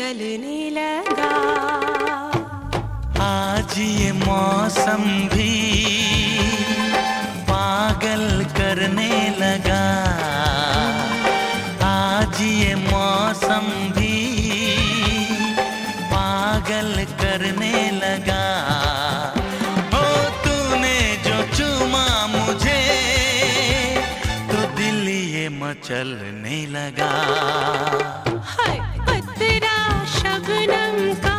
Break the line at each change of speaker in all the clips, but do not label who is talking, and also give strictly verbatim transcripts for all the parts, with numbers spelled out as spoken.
जलने लगा।
आज ये मौसम भी पागल करने लगा। आज ये मौसम भी पागल करने लगा। हो तूने जो चूमा मुझे तो दिल ये मचलने लगा।
हाय पतरा शबनम का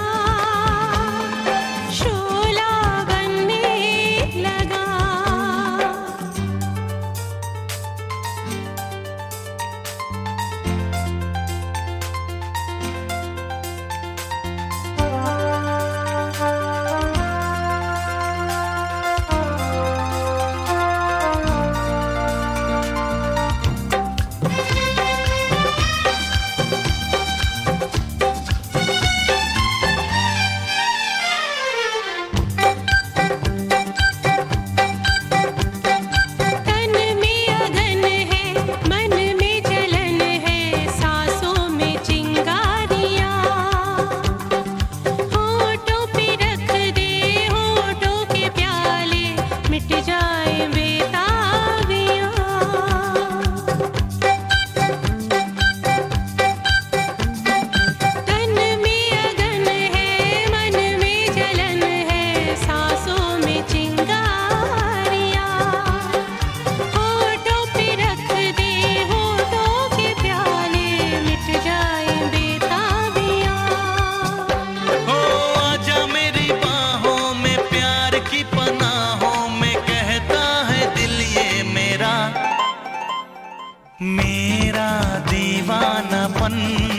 शोला बनने लगा।
मेरा दीवानापन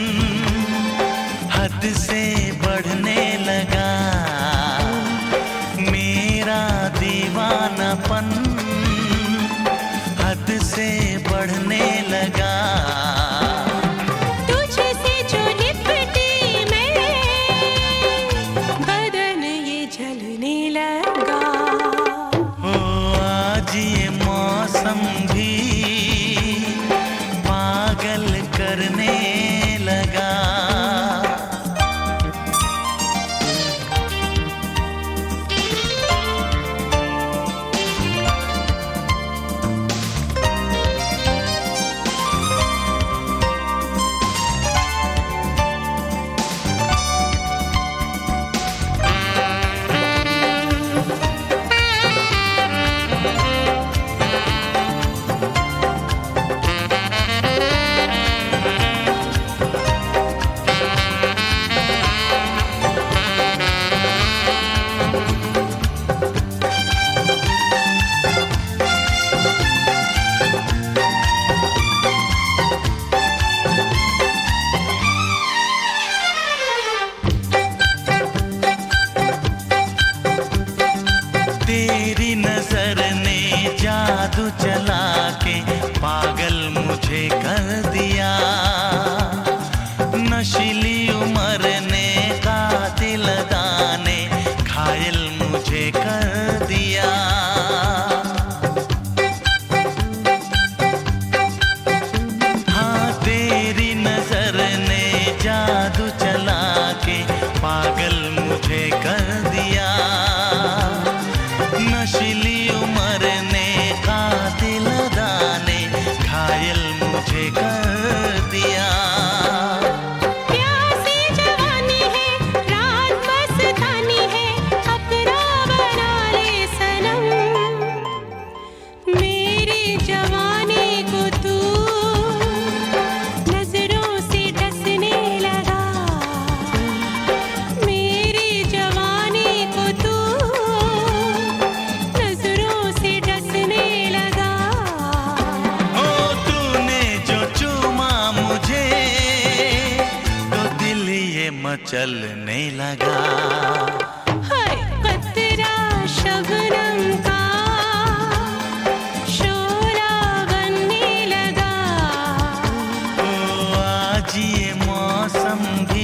हद से बढ़ने लगा। मेरा दीवानापन हद से बढ़ने लगा।
तुझसे जो लिपटी मैं बदन ये जलने लगा।
ओ आज ये मौसम भी पागल करने लगा। तेरी नजर ने जादू चला के पागल मुझे कर दिया। नशीली उम्र ने कातिल दाने घायल मुझे कर दिया। हाँ तेरी नजर ने जादू चला के पागल मुझे कर दिया। नशीली उम्र ने कातिल दाने घायल मुझे कर दिया।
प्यासी जवानी है रात मस्तानी है अपना बना ले सनम। मेरी जवानी को तू नजरों से डसने लगा। मेरी जवानी को तू
चलने लगा।
हाय कतरा शबनम का शोला बनने लगा।
ओ आज ये मौसम भी